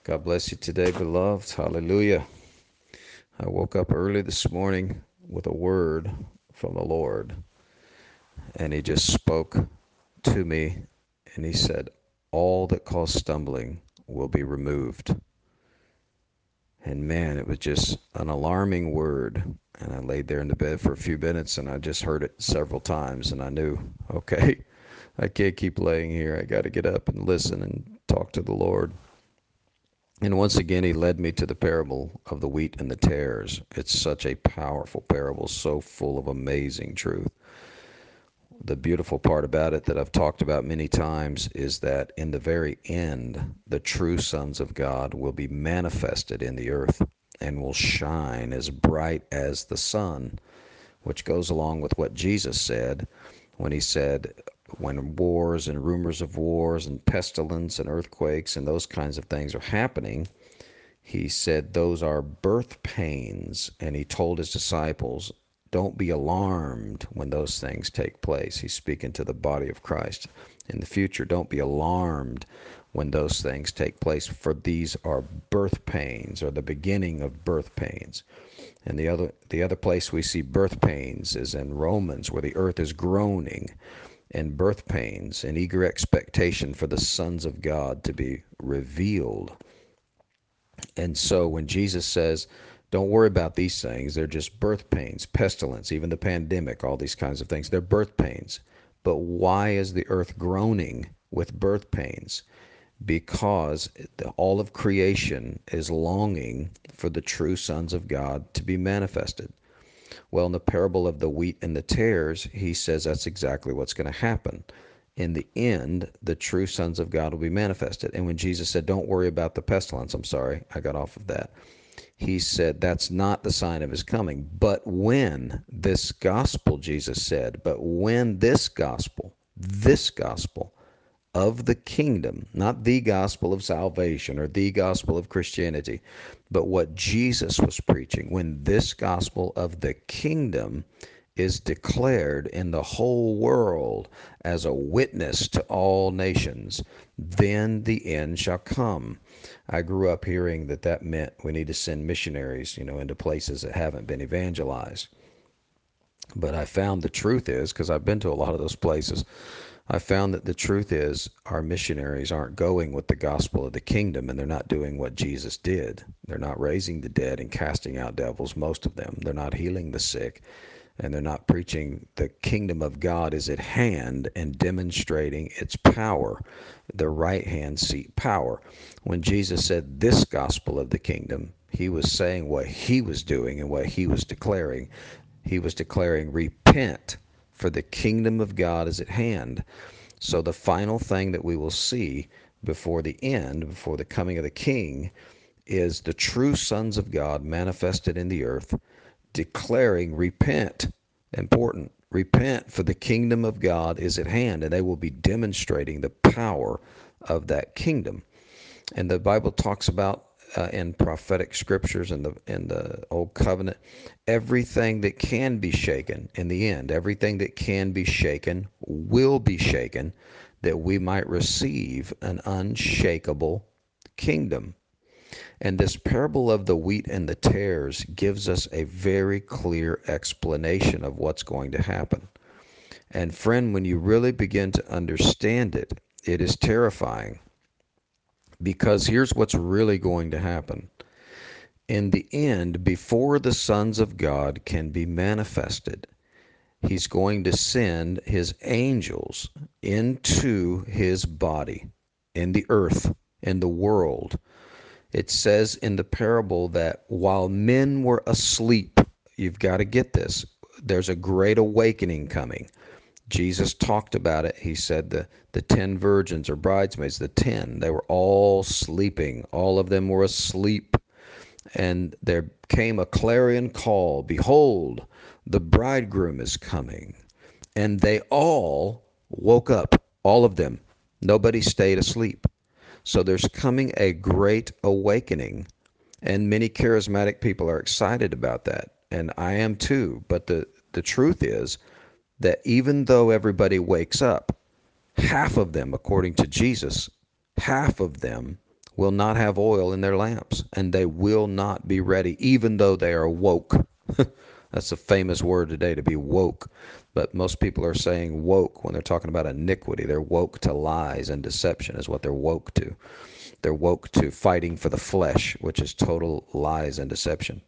God bless you today, beloved. Hallelujah. I woke up early this morning with a word from the Lord, and He just spoke to me, and He said, all that cause stumbling will be removed. And man, it was just an alarming word. And I laid there in the bed for a few minutes, and I just heard it several times, and I knew, okay, I can't keep laying here. I got to get up and listen and talk to the Lord. And once again, he led me to the parable of the wheat and the tares. It's such a powerful parable, so full of amazing truth. The beautiful part about it that I've talked about many times is that in the very end, the true sons of God will be manifested in the earth and will shine as bright as the sun, which goes along with what Jesus said when he said, when wars and rumors of wars and pestilence and earthquakes and those kinds of things are happening, he said those are birth pains, and he told his disciples, don't be alarmed when those things take place. He's speaking to the body of Christ in the future. Don't be alarmed when those things take place, for these are birth pains, or the beginning of birth pains. And the other place we see birth pains is in Romans, where the earth is groaning, and birth pains, and eager expectation for the sons of God to be revealed. And so when Jesus says, don't worry about these things, they're just birth pains, pestilence, even the pandemic, all these kinds of things, they're birth pains. But why is the earth groaning with birth pains? Because all of creation is longing for the true sons of God to be manifested. Well, in the parable of the wheat and the tares, he says that's exactly what's going to happen. In the end, the true sons of God will be manifested. And when Jesus said, don't worry about the pestilence, I'm sorry, I got off of that. He said that's not the sign of his coming. But when this gospel, Jesus said, but when this gospel of the kingdom, not the gospel of salvation or the gospel of Christianity, but what Jesus was preaching, when this gospel of the kingdom is declared in the whole world as a witness to all nations, then the end shall come. I grew up hearing that meant we need to send missionaries, into places that haven't been evangelized. But I found the truth is, because I've been to a lot of those places, I found that the truth is our missionaries aren't going with the gospel of the kingdom, and they're not doing what Jesus did. They're not raising the dead and casting out devils, most of them. They're not healing the sick, and they're not preaching the kingdom of God is at hand and demonstrating its power, the right hand seat power. When Jesus said this gospel of the kingdom, he was saying what he was doing and what he was declaring. He was declaring, repent, for the kingdom of God is at hand. So the final thing that we will see before the end, before the coming of the King, is the true sons of God manifested in the earth, declaring, repent. Important. Repent, for the kingdom of God is at hand, and they will be demonstrating the power of that kingdom. And the Bible talks about in prophetic scriptures in the old covenant, everything that can be shaken in the end, everything that can be shaken will be shaken, that we might receive an unshakable kingdom. And this parable of the wheat and the tares gives us a very clear explanation of what's going to happen. And friend, when you really begin to understand it, it is terrifying. Because here's what's really going to happen. In the end, before the sons of God can be manifested, he's going to send his angels into his body, in the earth, in the world. It says in the parable that while men were asleep, you've got to get this, there's a great awakening coming. Jesus talked about it. He said the 10 virgins or bridesmaids, the 10, they were all sleeping. All of them were asleep. And there came a clarion call, behold, the bridegroom is coming. And they all woke up, all of them. Nobody stayed asleep. So there's coming a great awakening. And many charismatic people are excited about that. And I am too. But the truth is that even though everybody wakes up, half of them, according to Jesus, half of them will not have oil in their lamps, and they will not be ready, even though they are woke. That's a famous word today, to be woke. But most people are saying woke when they're talking about iniquity. They're woke to lies and deception is what they're woke to. They're woke to fighting for the flesh, which is total lies and deception.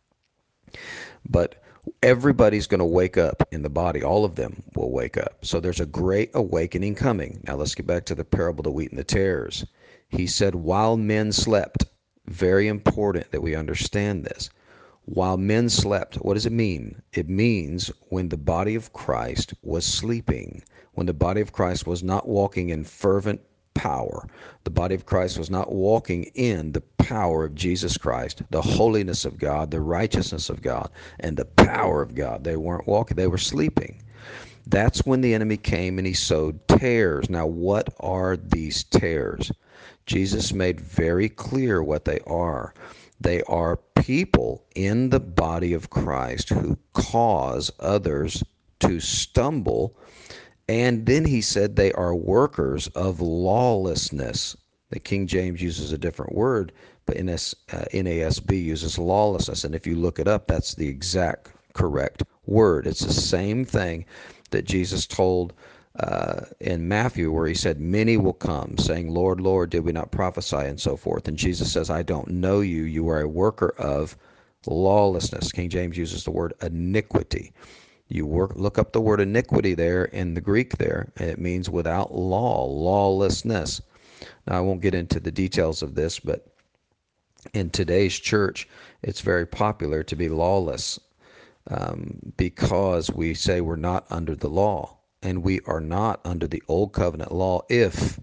But everybody's going to wake up in the body. All of them will wake up. So there's a great awakening coming. Now let's get back to the parable of the wheat and the tares. He said, while men slept, very important that we understand this. While men slept, what does it mean? It means when the body of Christ was sleeping, when the body of Christ was not walking in fervent power. The body of Christ was not walking in the power of Jesus Christ, the holiness of God, the righteousness of God, and the power of God. They weren't walking, they were sleeping. That's when the enemy came and he sowed tares. Now, what are these tares? Jesus made very clear what they are. They are people in the body of Christ who cause others to stumble. And then he said they are workers of lawlessness. The King James uses a different word, but NASB uses lawlessness. And if you look it up, that's the exact correct word. It's the same thing that Jesus told in Matthew, where he said, many will come saying, Lord, Lord, did we not prophesy, and so forth. And Jesus says, I don't know you. You are a worker of lawlessness. King James uses the word iniquity. Look up the word iniquity there in the Greek there, and it means without law, lawlessness. Now, I won't get into the details of this, but in today's church, it's very popular to be lawless because we say we're not under the law. And we are not under the old covenant law if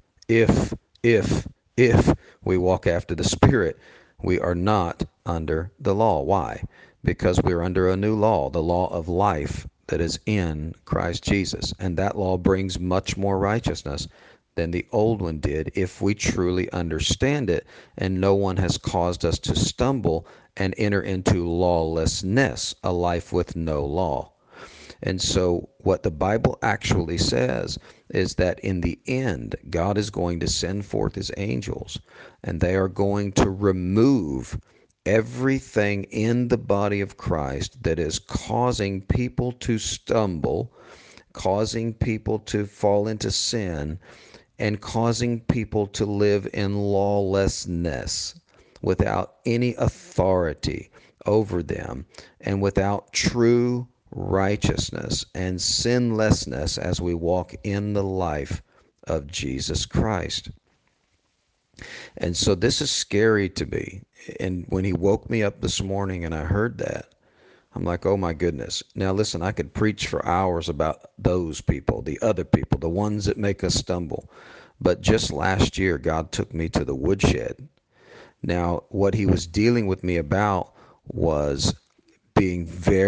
we walk after the Spirit. We are not under the law. Why? Because we're under a new law, the law of life that is in Christ Jesus. And that law brings much more righteousness than the old one did if we truly understand it, and no one has caused us to stumble and enter into lawlessness, a life with no law. And so what the Bible actually says is that in the end, God is going to send forth his angels, and they are going to remove everything in the body of Christ that is causing people to stumble, causing people to fall into sin, and causing people to live in lawlessness without any authority over them and without true righteousness and sinlessness as we walk in the life of Jesus Christ. And so this is scary to me. And when he woke me up this morning and I heard that, I'm like, oh my goodness. Now listen, I could preach for hours about those people, the other people, the ones that make us stumble. But just last year, God took me to the woodshed. Now, what he was dealing with me about was being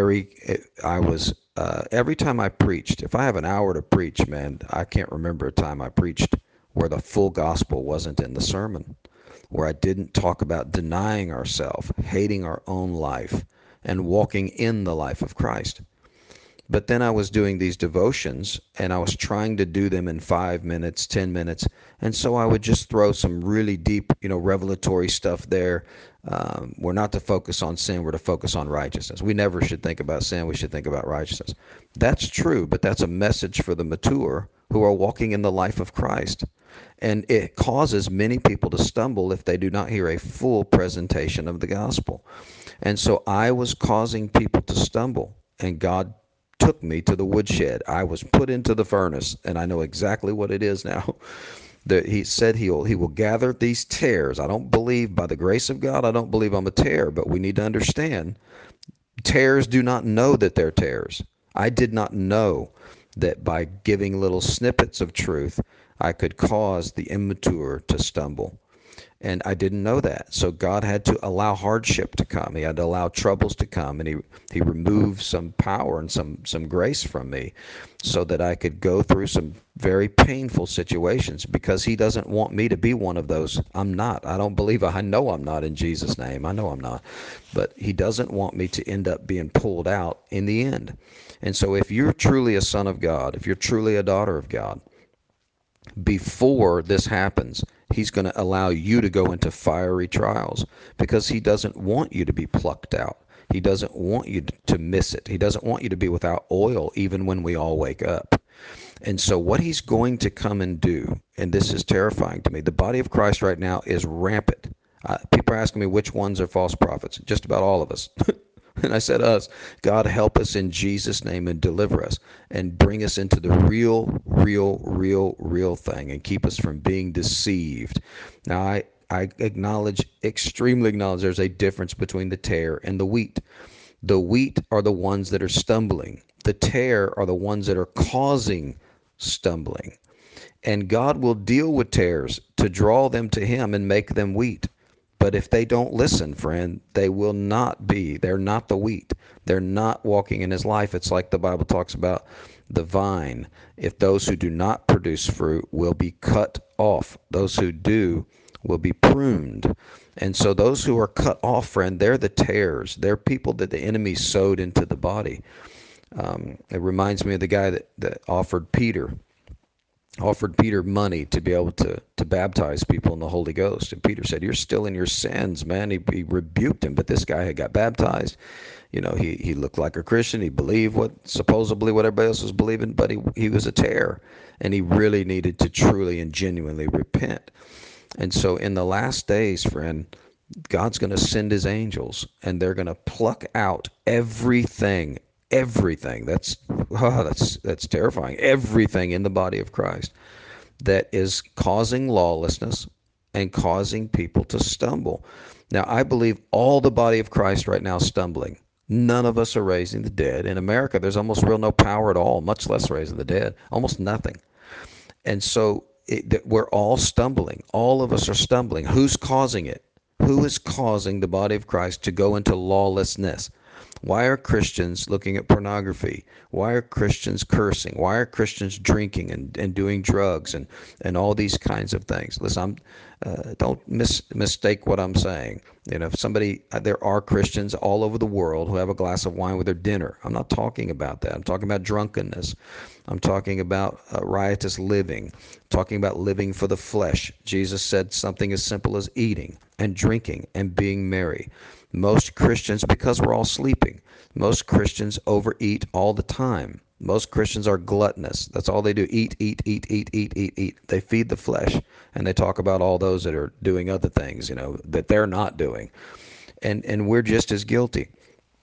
every time I preached, if I have an hour to preach, man, I can't remember a time I preached where the full gospel wasn't in the sermon, where I didn't talk about denying ourselves, hating our own life, and walking in the life of Christ. But then I was doing these devotions, and I was trying to do them in 5 minutes, 10 minutes. And so I would just throw some really deep, revelatory stuff there. We're not to focus on sin. We're to focus on righteousness. We never should think about sin. We should think about righteousness. That's true, but that's a message for the mature who are walking in the life of Christ. And it causes many people to stumble if they do not hear a full presentation of the gospel. And so I was causing people to stumble, and God took me to the woodshed. I was put into the furnace, and I know exactly what it is now. He said he will gather these tares. I don't believe, by the grace of God, I don't believe I'm a tare, but we need to understand tares do not know that they're tares. I did not know that by giving little snippets of truth, I could cause the immature to stumble. And I didn't know that. So God had to allow hardship to come. He had to allow troubles to come. And he removed some power and some grace from me so that I could go through some very painful situations, because he doesn't want me to be one of those. I'm not. I don't believe. I know I'm not, in Jesus' name. I know I'm not. But he doesn't want me to end up being pulled out in the end. And so if you're truly a son of God, if you're truly a daughter of God, before this happens, he's going to allow you to go into fiery trials because he doesn't want you to be plucked out. He doesn't want you to miss it. He doesn't want you to be without oil even when we all wake up. And so what he's going to come and do, and this is terrifying to me, the body of Christ right now is rampant. People are asking me which ones are false prophets. Just about all of us. And I said us. God, help us in Jesus' name and deliver us and bring us into the real thing and keep us from being deceived. Now, I extremely acknowledge there's a difference between the tare and the wheat. The wheat are the ones that are stumbling. The tare are the ones that are causing stumbling. And God will deal with tares to draw them to him and make them wheat. But if they don't listen, friend, they will not be. They're not the wheat. They're not walking in his life. It's like the Bible talks about the vine. If those who do not produce fruit will be cut off, those who do will be pruned. And so those who are cut off, friend, they're the tares. They're people that the enemy sowed into the body. It reminds me of the guy that offered Peter money to be able to baptize people in the Holy Ghost. And Peter said, "You're still in your sins, man." He rebuked him, but this guy had got baptized. You know, he looked like a Christian. He believed supposedly what everybody else was believing, but he was a tare, and he really needed to truly and genuinely repent. And so in the last days, friend, God's going to send his angels, and they're going to pluck out everything. That's terrifying. Everything in the body of Christ that is causing lawlessness and causing people to stumble. Now, I believe all the body of Christ right now is stumbling. None of us are raising the dead. In America, there's almost no power at all, much less raising the dead, almost nothing. And so we're all stumbling. All of us are stumbling. Who's causing it? Who is causing the body of Christ to go into lawlessness? Why are Christians looking at pornography? Why are Christians cursing? Why are Christians drinking and doing drugs and all these kinds of things? Listen, don't mistake what I'm saying. You know, there are Christians all over the world who have a glass of wine with their dinner. I'm not talking about that. I'm talking about drunkenness. I'm talking about riotous living. I'm talking about living for the flesh. Jesus said something as simple as eating and drinking and being merry. Most Christians, because we're all sleeping, most Christians overeat all the time. Most Christians are gluttonous. That's all they do. Eat, eat, eat, eat, eat, eat, eat. They feed the flesh, and they talk about all those that are doing other things, that they're not doing. And we're just as guilty.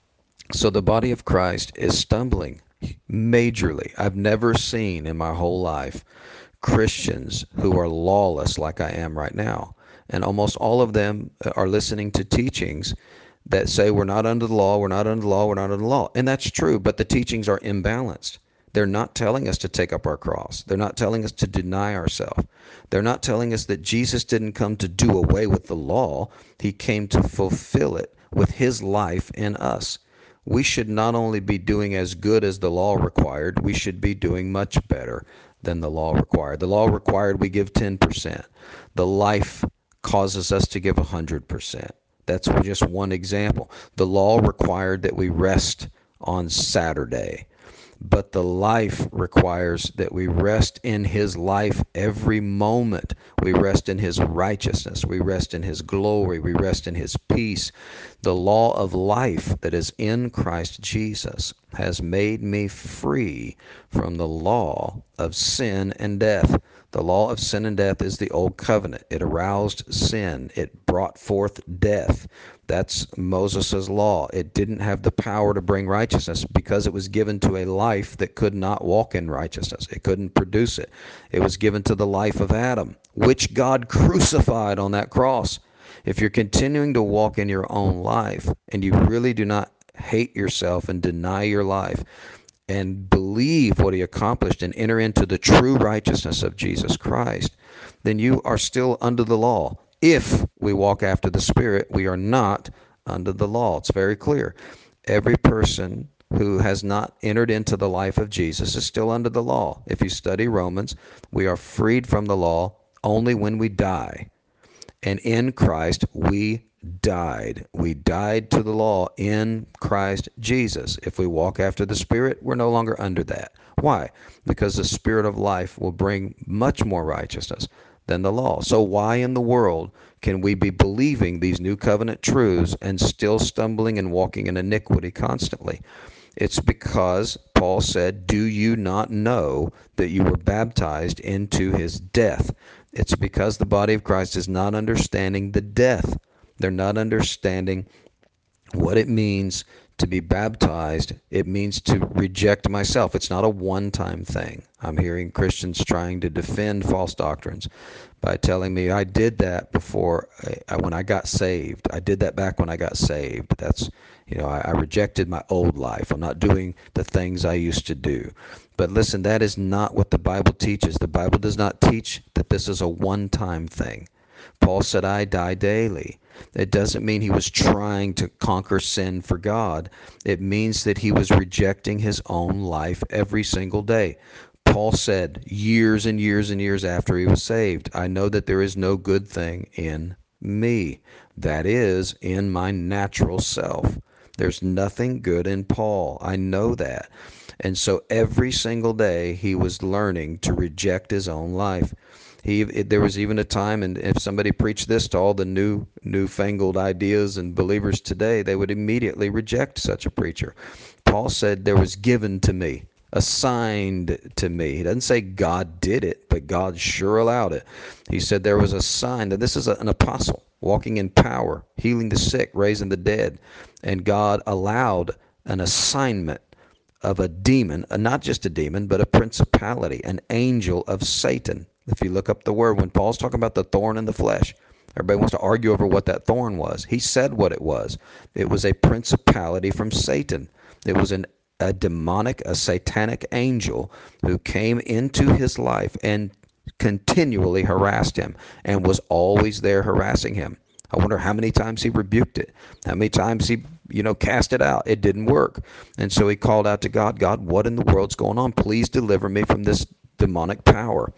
So the body of Christ is stumbling majorly. I've never seen in my whole life Christians who are lawless like I am right now. And almost all of them are listening to teachings that say we're not under the law, we're not under the law, we're not under the law. And that's true, but the teachings are imbalanced. They're not telling us to take up our cross. They're not telling us to deny ourselves. They're not telling us that Jesus didn't come to do away with the law. He came to fulfill it with his life in us. We should not only be doing as good as the law required, we should be doing much better than the law required. The law required we give 10%. The life causes us to give 100%. That's just one example. The law required that we rest on Saturday, but the life requires that we rest in his life every moment. We rest in his righteousness. We rest in his glory. We rest in his peace. The law of life that is in Christ Jesus has made me free from the law of sin and death. The law of sin and death is the old covenant. It aroused sin. It brought forth death. That's Moses' law. It didn't have the power to bring righteousness because it was given to a life that could not walk in righteousness. It couldn't produce it. It was given to the life of Adam, which God crucified on that cross. If you're continuing to walk in your own life and you really do not hate yourself and deny your life and believe what he accomplished and enter into the true righteousness of Jesus Christ, then you are still under the law. If we walk after the Spirit, we are not under the law. It's very clear. Every person who has not entered into the life of Jesus is still under the law. If you study Romans, we are freed from the law only when we die. And in Christ, we died. We died to the law in Christ Jesus. If we walk after the Spirit, we're no longer under that. Why? Because the Spirit of life will bring much more righteousness than the law. So why in the world can we be believing these new covenant truths and still stumbling and walking in iniquity constantly? It's because Paul said, do you not know that you were baptized into his death? It's because the body of Christ is not understanding the death. They're not understanding what it means to be baptized. It means to reject myself. It's not a one-time thing. I'm hearing Christians trying to defend false doctrines by telling me I did that before when I got saved. I did that back when I got saved. That's, I rejected my old life. I'm not doing the things I used to do. But listen, that is not what the Bible teaches. The Bible does not teach that this is a one-time thing. Paul said, I die daily. It doesn't mean he was trying to conquer sin for God. It means that he was rejecting his own life every single day. Paul said years and years and years after he was saved, I know that there is no good thing in me. That is, in my natural self. There's nothing good in Paul. I know that. And so every single day he was learning to reject his own life. There was even a time, and if somebody preached this to all the newfangled ideas and believers today, they would immediately reject such a preacher. Paul said there was given to me, assigned to me. He doesn't say God did it, but God sure allowed it. He said there was a sign that this is an apostle walking in power, healing the sick, raising the dead, and God allowed an assignment of a demon, not just a demon, but a principality, an angel of Satan. If you look up the word, when Paul's talking about the thorn in the flesh, everybody wants to argue over what that thorn was. He said what it was. It was a principality from Satan. It was a demonic, a satanic angel who came into his life and continually harassed him and was always there harassing him. I wonder how many times he rebuked it, how many times he, cast it out. It didn't work. And so he called out to God, God, what in the world's going on? Please deliver me from this demonic power.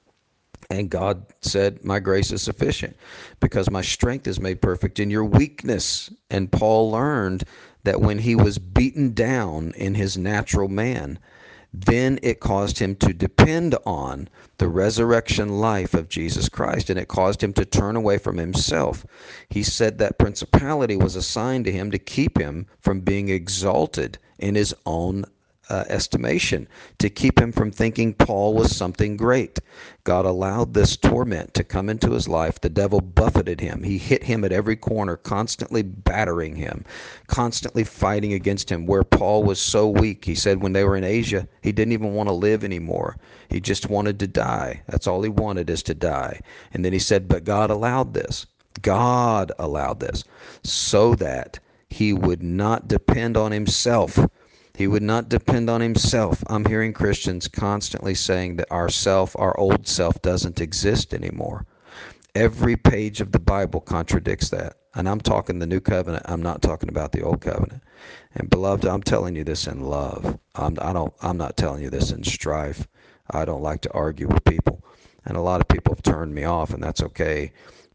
And God said, my grace is sufficient because my strength is made perfect in your weakness. And Paul learned that when he was beaten down in his natural man, then it caused him to depend on the resurrection life of Jesus Christ, and it caused him to turn away from himself. He said that principality was assigned to him to keep him from being exalted in his own estimation, to keep him from thinking Paul was something great. God allowed this torment to come into his life. The devil buffeted him. He hit him at every corner, constantly battering him, constantly fighting against him. Where Paul was so weak, he said when they were in Asia, he didn't even want to live anymore. He just wanted to die. That's all he wanted, is to die. And then he said, but God allowed this. God allowed this so that he would not depend on himself. He would not depend on himself. I'm hearing Christians constantly saying that our old self doesn't exist anymore. Every page of the Bible contradicts that. And I'm talking the new covenant. I'm not talking about the old covenant. And beloved, I'm telling you this in love. I'm not telling you this in strife. I don't like to argue with people. And a lot of people have turned me off, and that's okay.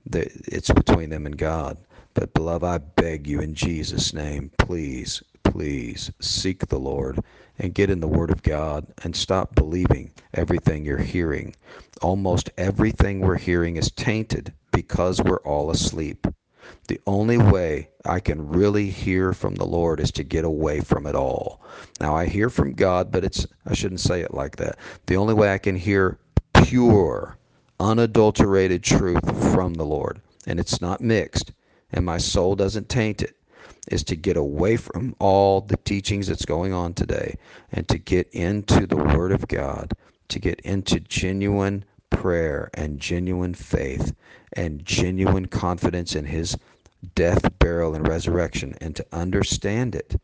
It's between them and God. But beloved, I beg you in Jesus' name, please, please seek the Lord and get in the Word of God and stop believing everything you're hearing. Almost everything we're hearing is tainted because we're all asleep. The only way I can really hear from the Lord is to get away from it all. Now, I hear from God, but I shouldn't say it like that. The only way I can hear pure, unadulterated truth from the Lord, and it's not mixed, and my soul doesn't taint it, is to get away from all the teachings that's going on today and to get into the Word of God, to get into genuine prayer and genuine faith and genuine confidence in His death, burial, and resurrection, and to understand it,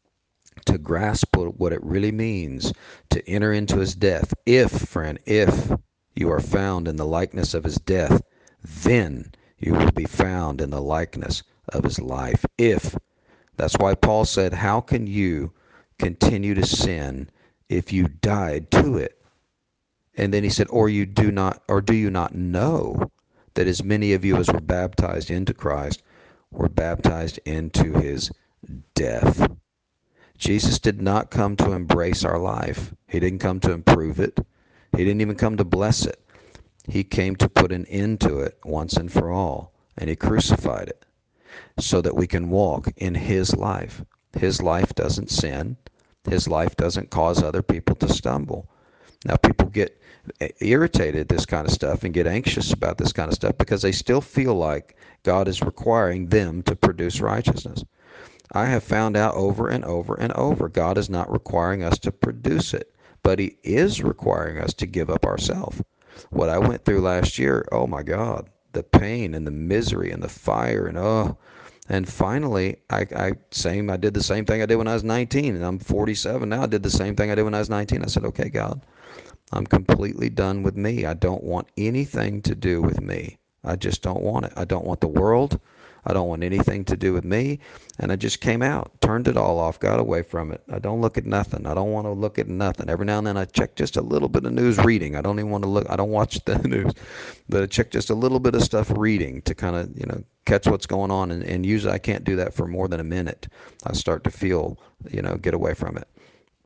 to grasp what it really means to enter into His death. If you are found in the likeness of His death, then you will be found in the likeness of His life. That's why Paul said, how can you continue to sin if you died to it? And then he said, or do you not know that as many of you as were baptized into Christ were baptized into his death. Jesus did not come to embrace our life. He didn't come to improve it. He didn't even come to bless it. He came to put an end to it once and for all, and he crucified it so that we can walk in his life. His life doesn't sin. His life doesn't cause other people to stumble. Now, people get irritated at this kind of stuff and get anxious about this kind of stuff because they still feel like God is requiring them to produce righteousness. I have found out over and over and over, God is not requiring us to produce it, but he is requiring us to give up ourselves. What I went through last year, oh my God, the pain and the misery and the fire and finally I did the same thing I did when I was 19, and I'm 47 now. I did the same thing I did when I was 19. I said, okay, God, I'm completely done with me. I don't want anything to do with me. I just don't want it. I don't want the world. I don't want anything to do with me. And I just came out, turned it all off, got away from it. I don't look at nothing. I don't want to look at nothing. Every now and then I check just a little bit of news reading. I don't even want to look. I don't watch the news, but I check just a little bit of stuff reading to kind of, catch what's going on. And usually I can't do that for more than a minute. I start to feel, get away from it.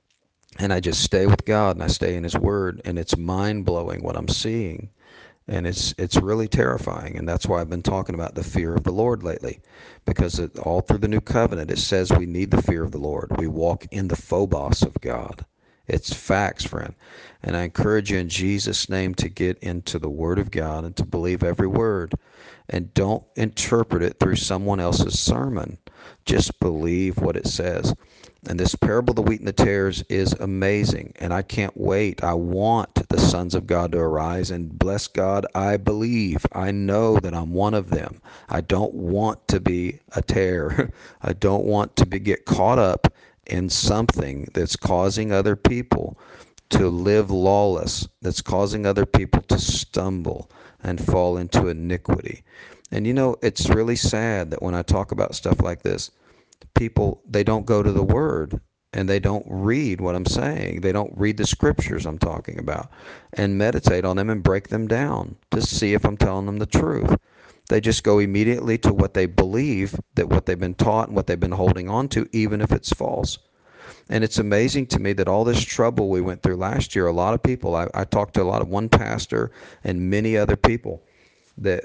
And I just stay with God and I stay in his word, and it's mind-blowing what I'm seeing. And it's really terrifying, and that's why I've been talking about the fear of the Lord lately, because all through the new covenant it says we need the fear of the Lord. We walk in the phobos of God. It's facts, friend. And I encourage you in Jesus' name to get into the Word of God and to believe every word, and don't interpret it through someone else's sermon. Just believe what it says. And this parable of the wheat and the tares is amazing, and I can't wait. I want the sons of God to arise, and bless God, I believe. I know that I'm one of them. I don't want to be a tare. I don't want to get caught up in something that's causing other people to live lawless, that's causing other people to stumble and fall into iniquity. And it's really sad that when I talk about stuff like this, people, they don't go to the word and they don't read what I'm saying. They don't read the scriptures I'm talking about and meditate on them and break them down to see if I'm telling them the truth. They just go immediately to what they believe, that what they've been taught and what they've been holding on to, even if it's false. And it's amazing to me that all this trouble we went through last year, a lot of people, I talked to a lot of one pastor and many other people that,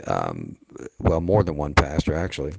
more than one pastor actually,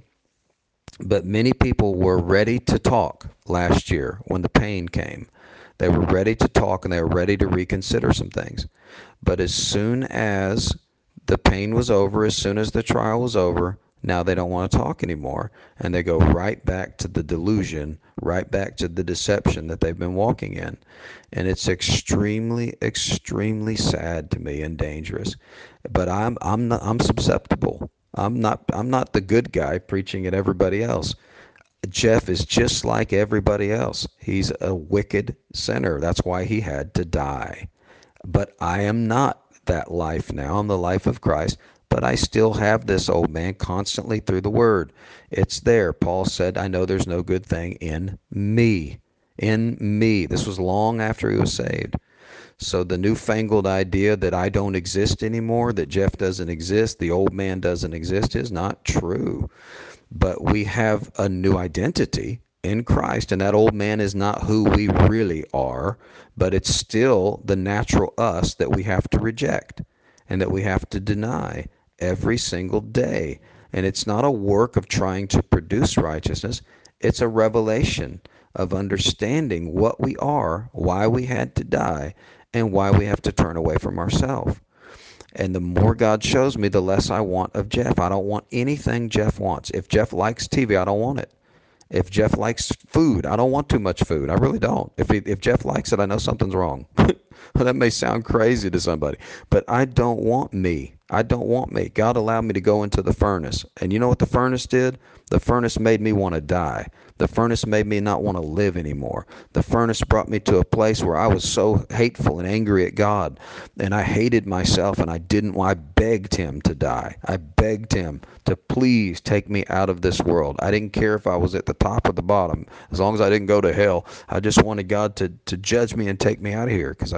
but many people were ready to talk last year when the pain came. They were ready to talk and they were ready to reconsider some things. But as soon as the pain was over, as soon as the trial was over, now they don't want to talk anymore. And they go right back to the delusion, right back to the deception that they've been walking in. And it's extremely, extremely sad to me and dangerous. But I'm susceptible. I'm not the good guy preaching at everybody else. Jeff is just like everybody else. He's a wicked sinner. That's why he had to die. But I am not that life now. I'm the life of Christ. But I still have this old man constantly through the word. It's there. Paul said, I know there's no good thing in me. In me. This was long after he was saved. So the newfangled idea that I don't exist anymore, that Jeff doesn't exist, the old man doesn't exist, is not true. But we have a new identity in Christ, and that old man is not who we really are, but it's still the natural us that we have to reject and that we have to deny every single day. And it's not a work of trying to produce righteousness. It's a revelation of understanding what we are, why we had to die, and why we have to turn away from ourselves. And the more God shows me, the less I want of Jeff. I don't want anything Jeff wants. If Jeff likes TV, I don't want it. If Jeff likes food, I don't want too much food. I really don't. If Jeff likes it, I know something's wrong. That may sound crazy to somebody, but I don't want me. I don't want me. God allowed me to go into the furnace. And you know what the furnace did? The furnace made me want to die. The furnace made me not want to live anymore. The furnace brought me to a place where I was so hateful and angry at God, and I hated myself, and I begged him to die. I begged him to please take me out of this world. I didn't care if I was at the top or the bottom. As long as I didn't go to hell, I just wanted God to judge me and take me out of here, because I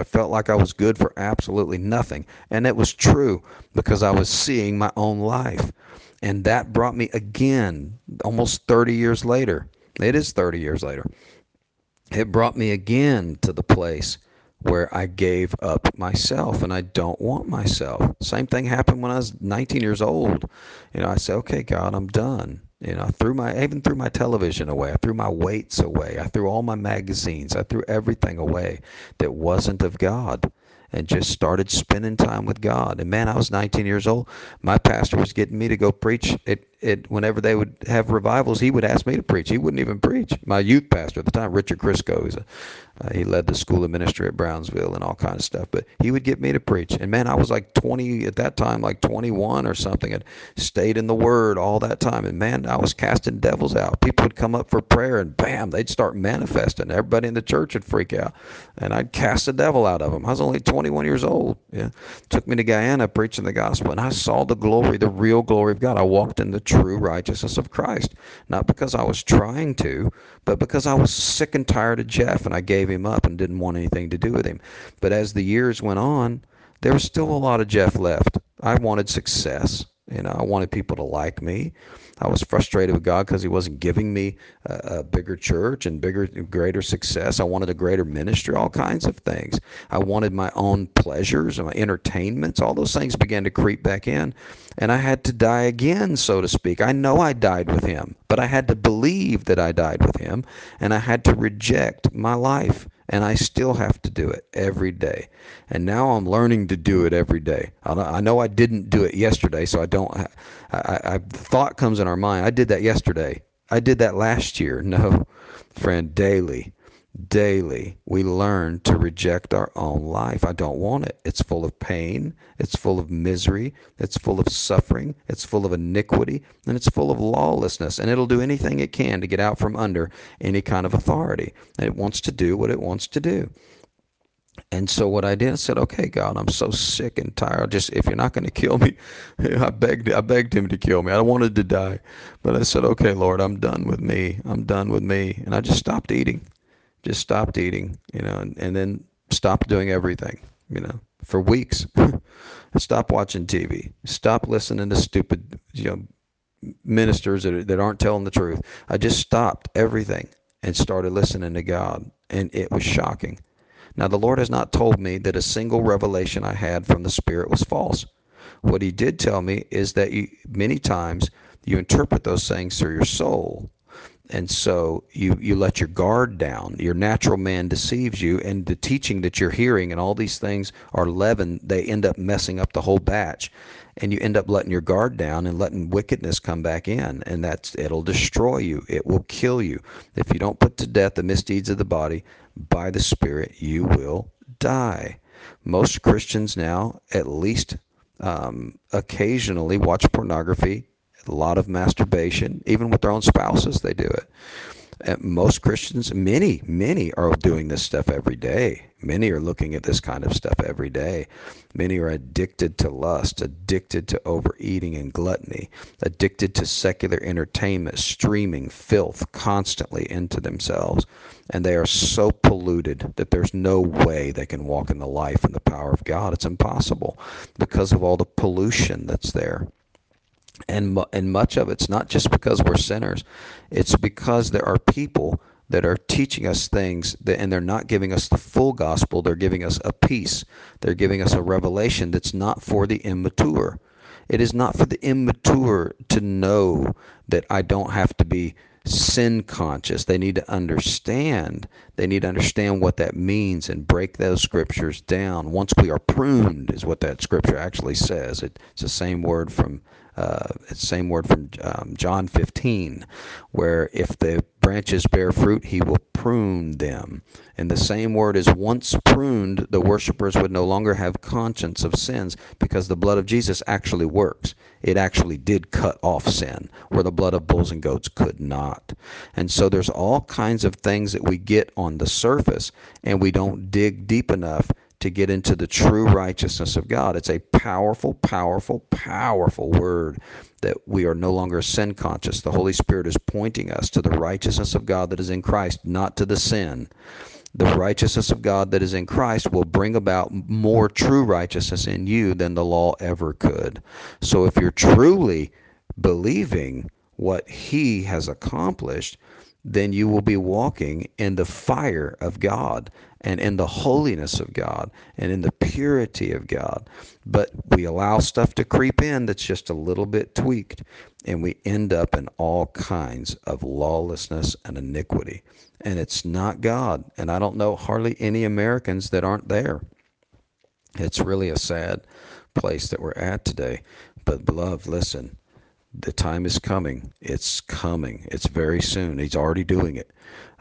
felt like I was good for absolutely nothing. And it was true because I was seeing my own life. And that brought me again, almost 30 years later. It is 30 years later. It brought me again to the place where I gave up myself and I don't want myself. Same thing happened when I was 19 years old. I said, okay, God, I'm done. I even threw my television away. I threw my weights away. I threw all my magazines. I threw everything away that wasn't of God and just started spending time with God. And man, I was 19 years old. My pastor was getting me to go preach it whenever they would have revivals. He would ask me to preach. He wouldn't even preach. My youth pastor at the time, Richard Crisco, he led the school of ministry at Brownsville and all kinds of stuff. But he would get me to preach. And man, I was like 20 at that time, like 21 or something. I'd stayed in the Word all that time. And man, I was casting devils out. People would come up for prayer and bam, they'd start manifesting. Everybody in the church would freak out. And I'd cast the devil out of them. I was only 21 years old. Yeah. Took me to Guyana preaching the gospel. And I saw the glory, the real glory of God. I walked in the true righteousness of Christ. Not because I was trying to, but because I was sick and tired of Jeff and I gave him up and didn't want anything to do with him. But as the years went on, there was still a lot of Jeff left. I wanted success. I wanted people to like me. I was frustrated with God because he wasn't giving me a bigger church and greater success. I wanted a greater ministry, all kinds of things. I wanted my own pleasures and my entertainments. All those things began to creep back in. And I had to die again, so to speak. I know I died with him, but I had to believe that I died with him, and I had to reject my life. And I still have to do it every day. And now I'm learning to do it every day. I know I didn't do it yesterday, so thought comes in our mind. I did that yesterday. I did that last year. No, friend, daily we learn to reject our own life. I don't want it. It's full of pain. It's full of misery. It's full of suffering. It's full of iniquity. And it's full of lawlessness. And it'll do anything it can to get out from under any kind of authority. And it wants to do what it wants to do. And so what I did, I said, okay, God, I'm so sick and tired. Just, if you're not going to kill me, I begged him to kill me. I wanted to die. But I said, okay, Lord, I'm done with me. I'm done with me. And I just stopped eating. And then stopped doing everything, for weeks. Stopped watching TV. Stopped listening to stupid, ministers that aren't telling the truth. I just stopped everything and started listening to God. And it was shocking. Now, the Lord has not told me that a single revelation I had from the Spirit was false. What he did tell me is that many times you interpret those things through your soul. And so you let your guard down. Your natural man deceives you, and the teaching that you're hearing and all these things are leaven. They end up messing up the whole batch. And you end up letting your guard down and letting wickedness come back in. And it'll destroy you. It will kill you. If you don't put to death the misdeeds of the body by the Spirit, you will die. Most Christians now, at least occasionally, watch pornography. A lot of masturbation, even with their own spouses, they do it. And most Christians, many are doing this stuff every day. Many are looking at this kind of stuff every day. Many are addicted to lust, addicted to overeating and gluttony, addicted to secular entertainment, streaming filth constantly into themselves. And they are so polluted that there's no way they can walk in the life and the power of God. It's impossible because of all the pollution that's there. And much of it's not just because we're sinners. It's because there are people that are teaching us things and they're not giving us the full gospel. They're giving us a piece. They're giving us a revelation that's not for the immature. It is not for the immature to know that I don't have to be sin conscious. They need to understand. They need to understand what that means and break those scriptures down. Once we are pruned, is what that scripture actually says. It's the same word from John 15, where if the branches bear fruit, he will prune them. And the same word is, once pruned, the worshipers would no longer have conscience of sins, because the blood of Jesus actually works. It actually did cut off sin, where the blood of bulls and goats could not. And so there's all kinds of things that we get on the surface, and we don't dig deep enough to get into the true righteousness of God. It's a powerful, powerful, powerful word that we are no longer sin conscious. The Holy Spirit is pointing us to the righteousness of God that is in Christ, not to the sin. The righteousness of God that is in Christ will bring about more true righteousness in you than the law ever could. So if you're truly believing what he has accomplished, then you will be walking in the fire of God and in the holiness of God and in the purity of God. But we allow stuff to creep in that's just a little bit tweaked, and we end up in all kinds of lawlessness and iniquity. And it's not God. And I don't know hardly any Americans that aren't there. It's really a sad place that we're at today. But beloved, listen, the time is coming. It's coming. It's very soon. He's already doing it.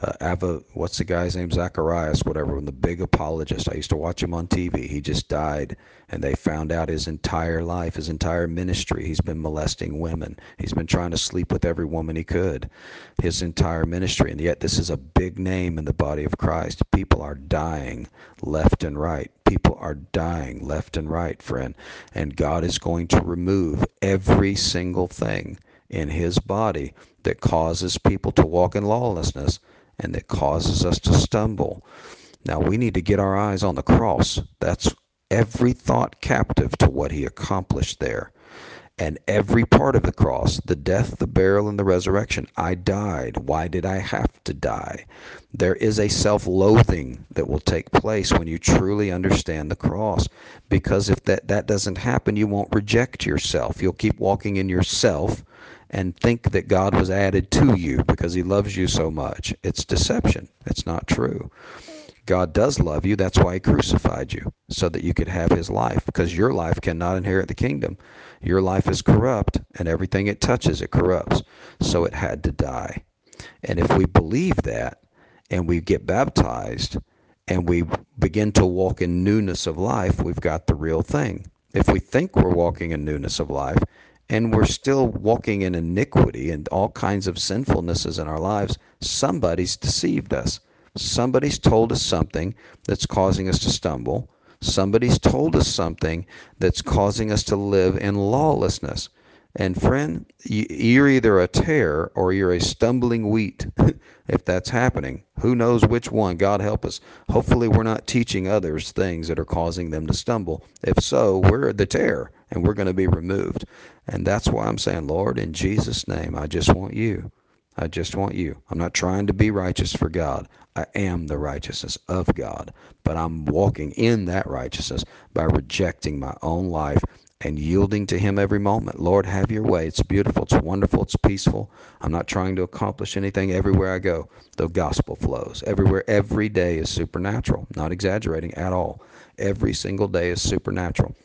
What's the guy's name? Zacharias, whatever, the big apologist. I used to watch him on TV. He just died, and they found out his entire life, his entire ministry. He's been molesting women. He's been trying to sleep with every woman he could, his entire ministry. And yet this is a big name in the body of Christ. People are dying left and right. People are dying left and right, friend. And God is going to remove every single thing in his body that causes people to walk in lawlessness and that causes us to stumble. Now we need to get our eyes on the cross. That's every thought captive to what he accomplished there. And every part of the cross, the death, the burial, and the resurrection. I died. Why did I have to die? There is a self-loathing that will take place when you truly understand the cross. Because if that doesn't happen, you won't reject yourself. You'll keep walking in yourself and think that God was added to you because he loves you so much. It's deception. It's not true. God does love you. That's why he crucified you, so that you could have his life, because your life cannot inherit the kingdom. Your life is corrupt, and everything it touches, it corrupts. So it had to die. And if we believe that, and we get baptized, and we begin to walk in newness of life, we've got the real thing. If we think we're walking in newness of life, and we're still walking in iniquity and all kinds of sinfulnesses in our lives, somebody's deceived us. Somebody's told us something that's causing us to stumble. Somebody's told us something that's causing us to live in lawlessness. And friend, you're either a tare or you're a stumbling wheat. If that's happening, who knows which one? God help us. Hopefully we're not teaching others things that are causing them to stumble. If so, we're the tare and we're going to be removed. And that's why I'm saying, Lord, in Jesus' name, I just want you. I just want you. I'm not trying to be righteous for God. I am the righteousness of God, but I'm walking in that righteousness by rejecting my own life and yielding to him every moment. Lord, have your way. It's beautiful. It's wonderful. It's peaceful. I'm not trying to accomplish anything. Everywhere I go, the gospel flows. Everywhere, every day is supernatural. Not exaggerating at all. Every single day is supernatural.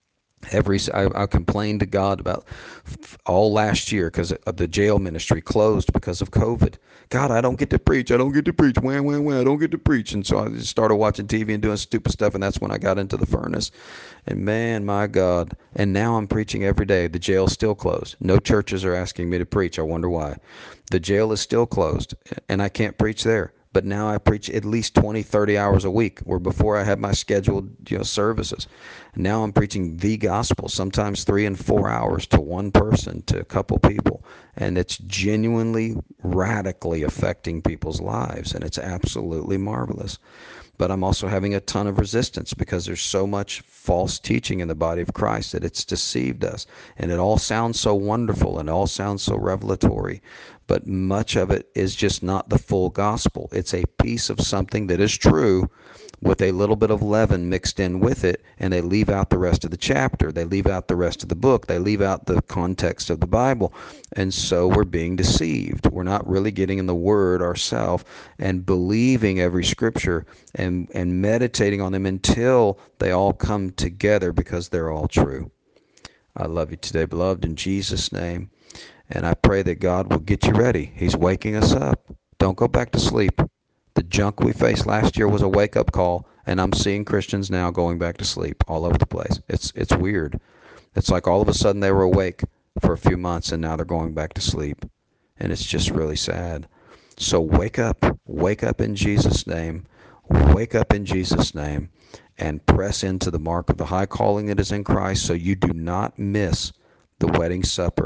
I complained to God about all last year because of the jail ministry closed because of COVID. God, I don't get to preach. I don't get to preach. When, I don't get to preach. And so I just started watching TV and doing stupid stuff, and that's when I got into the furnace. And man, my God. And now I'm preaching every day. The jail's still closed. No churches are asking me to preach. I wonder why. The jail is still closed, and I can't preach there. But now I preach at least 20, 30 hours a week, where before I had my scheduled services. Now I'm preaching the gospel, sometimes 3 and 4 hours to one person, to a couple people. And it's genuinely, radically affecting people's lives. And it's absolutely marvelous. But I'm also having a ton of resistance because there's so much false teaching in the body of Christ that it's deceived us. And it all sounds so wonderful and it all sounds so revelatory. But much of it is just not the full gospel. It's a piece of something that is true with a little bit of leaven mixed in with it, and they leave out the rest of the chapter. They leave out the rest of the book. They leave out the context of the Bible. And so we're being deceived. We're not really getting in the Word ourselves and believing every scripture and meditating on them until they all come together, because they're all true. I love you today, beloved, in Jesus' name. And I pray that God will get you ready. He's waking us up. Don't go back to sleep. The junk we faced last year was a wake-up call, and I'm seeing Christians now going back to sleep all over the place. It's weird. It's like all of a sudden they were awake for a few months, and now they're going back to sleep. And it's just really sad. So wake up in Jesus' name. Wake up in Jesus' name, and press into the mark of the high calling that is in Christ, so you do not miss the wedding supper.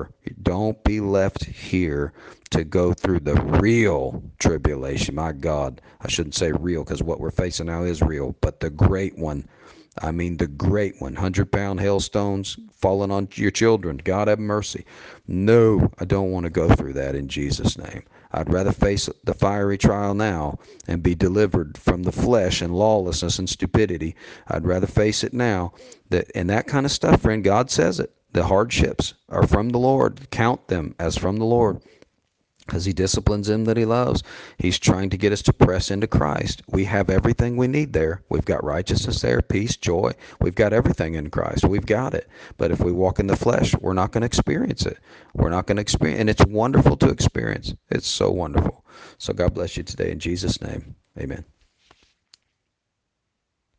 Don't be left here to go through the real tribulation. My God, I shouldn't say real because what we're facing now is real, but the great one. I mean, the great one. 100-pound hailstones falling on your children. God have mercy. No, I don't want to go through that in Jesus' name. I'd rather face the fiery trial now and be delivered from the flesh and lawlessness and stupidity. I'd rather face it now. And that kind of stuff, friend, God says it. The hardships are from the Lord. Count them as from the Lord, because he disciplines them that he loves. He's trying to get us to press into Christ. We have everything we need there. We've got righteousness there, peace, joy. We've got everything in Christ. We've got it. But if we walk in the flesh, we're not going to experience it. We're not going to experience, and it's wonderful to experience. It's so wonderful. So God bless you today in Jesus' name. Amen.